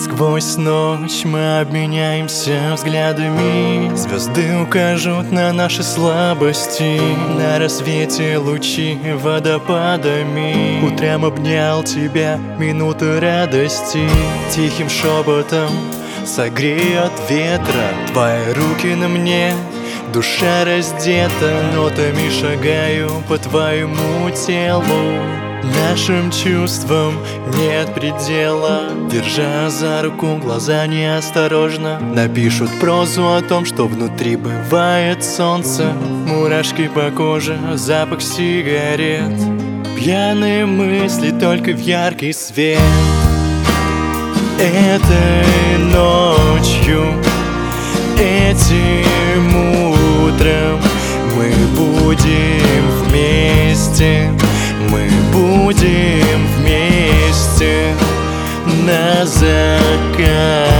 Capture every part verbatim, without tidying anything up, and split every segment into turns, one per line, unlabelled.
Сквозь ночь мы обменяемся взглядами. Звезды укажут на наши слабости. На рассвете лучи водопадами. Утром обнял тебя, минуты радости. Тихим шепотом согреет ветра твои руки на мне. Душа раздета, нотами шагаю по твоему телу. Нашим чувствам нет предела. Держа за руку, глаза неосторожно напишут прозу о том, что внутри бывает солнце. Мурашки по коже, запах сигарет, пьяные мысли только в яркий свет. Этой ночью, этим утром мы будем вместе. Мы будем вместе на закате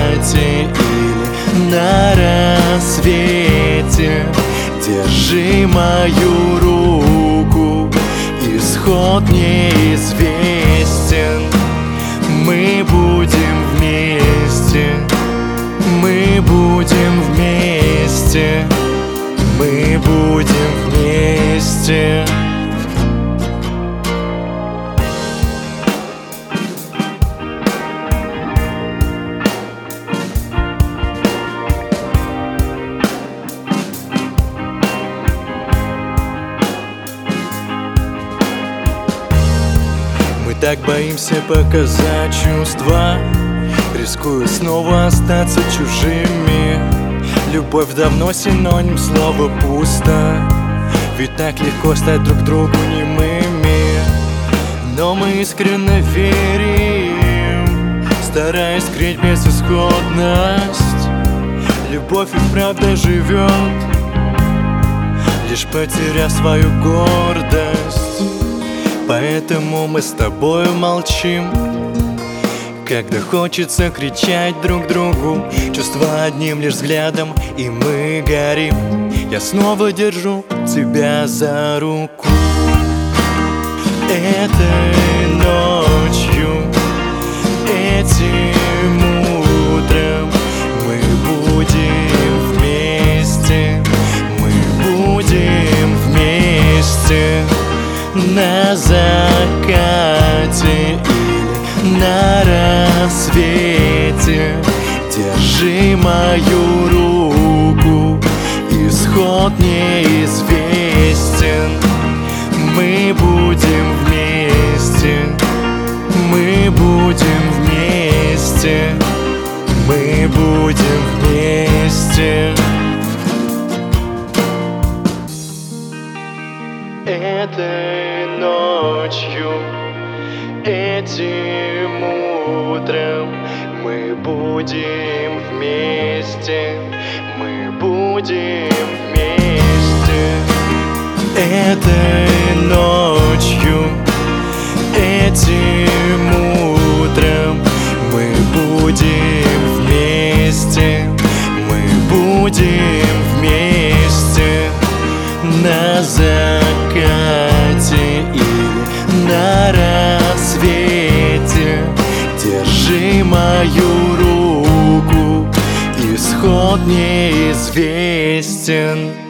или на рассвете. Держи мою руку, исход неизвестен. Мы будем вместе, мы будем вместе, мы будем вместе. Мы так боимся показать чувства, рискуя снова остаться чужими. Любовь давно синоним слова «пусто». Ведь так легко стать друг другу немыми. Но мы искренне верим, стараясь скрыть безысходность. Любовь и правда живет, лишь потеряв свою гордость. Поэтому мы с тобою молчим, когда хочется кричать друг другу. Чувства одним лишь взглядом, и мы горим. Я снова держу тебя за руку. Этой ночью, этим утром мы будем вместе. Мы будем вместе на закате или на рассвете. Держи мою руку, исход неизвестен. Мы будем вместе, мы будем вместе, мы будем вместе. Этой ночью, этим утром мы будем вместе, мы будем вместе. Этой ночью, этим утром мы будем вместе, мы будем вместе на закате или на рассвете. Держи мою руку, исход неизвестен.